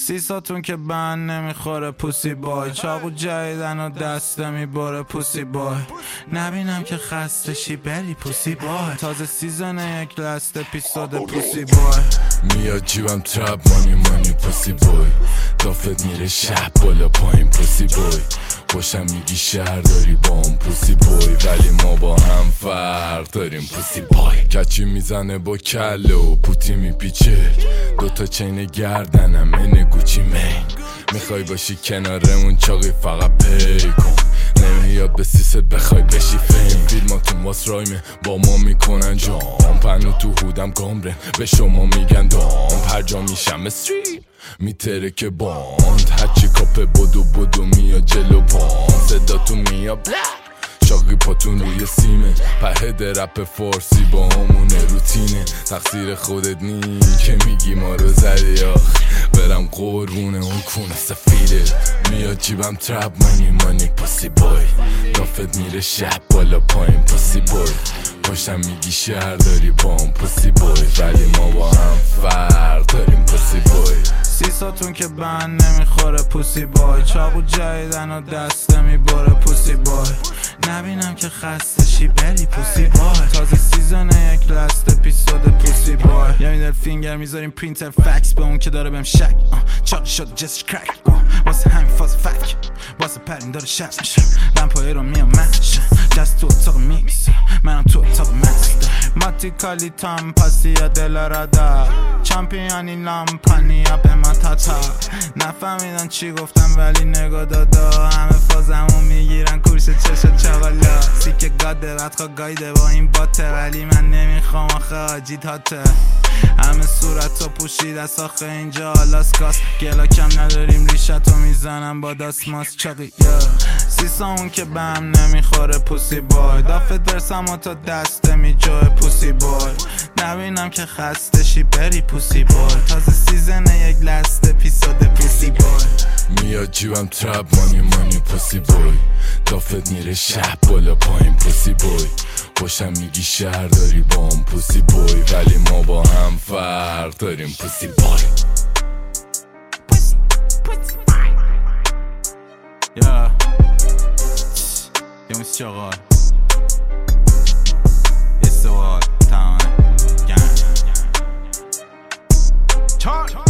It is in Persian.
سیساتون که بند نمیخوره پوسی بای، چاقو جایدن و دسته میبره پوسی بای، نبینم که خسته شی بری پوسی بای، تازه سیزن یک لست اپیزود پوسی بای. میاد جیبم ترپ مانی پوسی بای، دافت میره شب بالا پایین پوسی بای، خوشم میگی شهر داری با اون پوسی بای، ولی ما با هم فرق داریم پوسی بای. کچی میزنه با کله و پوتی میپیچه، دوتا چین گردنم اینه گوچی مین، میخوای باشی کنارمون چاقی فقط پی کن، نمیاد به سیست بخوای بشی فیم، فیلماتون واس رایمه با ما میکنن جام، پنو تو هودم گامره به شما میگن دام، پرجا میشم استریت میتره که باند، هرچی کاپه بدو میاد جلو پام، صداتون میاد بلک چاقی پاتون روی سیمه، پهد رپ فارسی با همونه روتینه، تقصیر خودت نی که میگی ما رو زدی آخ، برم قربونه اون کونه سفیده، میاد جیبم ترپ مانی پوسی بای، دافت میره شب بالا پایین پوسی بای، پاشم میگی شهر داری با اون پوسی بای، ولی ما با هم فرق داریم پوسی بای. سیساتون که بند نمیخوره پوسی بای، چاقو جایدن و دسته میبره پوسی بای، نبینم که خسته شی بری پوسی بای، تازه سیزن یک لست اپیزود پوسی بای. یا میدل فینگر میذاریم پرینتر فکس به اون که داره بهم شک، چاقی شد جست کرک، واسه همین فاز فک واسه پرین داره شک میشه، لمپای رو میام مش جست تو اتاق میکس، منم تو اتاق مست، ماتی کالی تام پاسی یا دل رادا، چمپیونی لامپانی یا به ما تاتا، نفهمیدن چی گفتم ولی نگاه دادا، همه فازمون میگیرن کورس چشا چاقالا، سیک گاده بدخوا گایده با این باته، ولی من نمیخوام آخه آجی تاته، همه صورت رو پوشید از آخه اینجا آلاسکاست، گلا کم نداریم ریشتو میزنم با داسماس چاقی سیسامون که به هم نمیخوره پوسی بای، دافت درسم و تا دسته میجای پوسی بای، نبینم که خسته شی بری پوسی بای، تازه سیزن یک لست اپیزود پوسی بای. میاد جیبم ترپ مانی پوسی بای، دافت میره شب بالا پایین پوسی بای، خوشم میگی شهر داری با اون پوسی بای، ولی ما با هم فرق داریم پوسی بای. یا موسی چاقال استواد تمام گن